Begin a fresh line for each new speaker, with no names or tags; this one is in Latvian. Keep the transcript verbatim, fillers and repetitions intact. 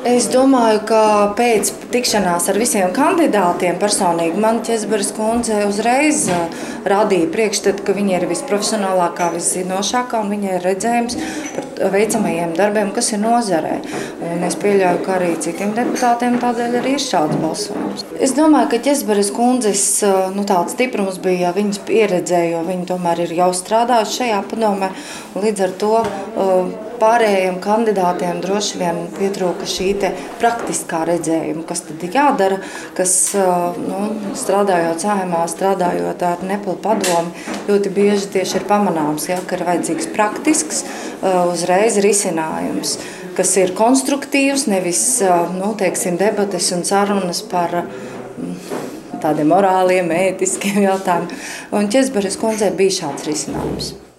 Es domāju, ka pēc tikšanās ar visiem kandidātiem personīgi man Ķezberes kundze uzreiz radīja priekšstatu, ka viņa ir visprofesionālākā, viszinošākā un viņai ir redzējums par veicamajiem darbiem, kas ir nozarē. Un es pieļauju, ka arī citiem deputātiem tādēļ arī ir šāds balsojums. Es domāju, ka Ķezberes kundzes nu, tāds stiprums bija viņas pieredzē, jo viņa tomēr ir jau strādājusi šajā padomē. Līdz ar to pārējiem kandidātiem droši vien pietrūka šī te praktiskā redzējuma, kas tad ir jādara, kas nu, strādājot Saeimā, strādājot ar Neplu padomi, ļoti bieži tieši ir pamanāms, ja, ka ir vajadzīgs praktisks uzreiz risinājums, kas ir konstruktīvs, nevis nu, teiksim, debates un sarunas par tādiem morāliem, ētiskiem jautājumiem. Un Ķezberes kundzei bija šāds risinājums.